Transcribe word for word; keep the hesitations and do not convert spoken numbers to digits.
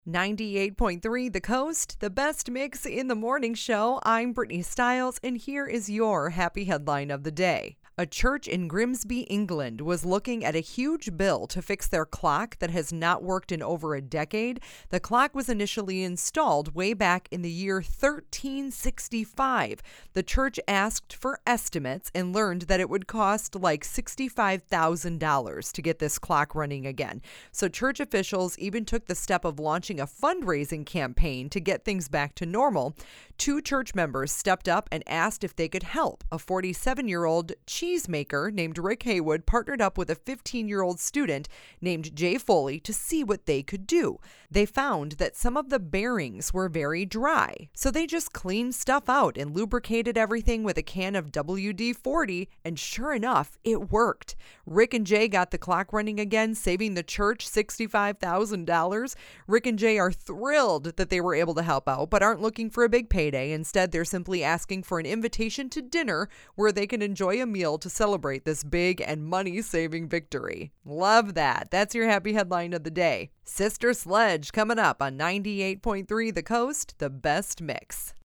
ninety-eight point three The Coast, the best mix in the morning show. I'm Brittany Stiles, and here is your happy headline of the day. A church in Grimsby, England was looking at a huge bill to fix their clock that has not worked in over a decade. The clock was initially installed way back in the year thirteen sixty-five. The church asked for estimates and learned that it would cost like sixty-five thousand dollars to get this clock running again. So church officials even took the step of launching a fundraising campaign to get things back to normal. Two church members stepped up and asked if they could help. A forty-seven-year-old cheesemaker named Rick Haywood partnered up with a fifteen-year-old student named Jay Foley to see what they could do. They found that some of the bearings were very dry, so they just cleaned stuff out and lubricated everything with a can of W D forty, and sure enough, it worked. Rick and Jay got the clock running again, saving the church sixty-five thousand dollars. Rick and Jay are thrilled that they were able to help out, but aren't looking for a big payday. Instead, they're simply asking for an invitation to dinner where they can enjoy a meal to celebrate this big and money-saving victory. Love that. That's your happy headline of the day. Sister Sledge coming up on ninety-eight point three The Coast, the best mix.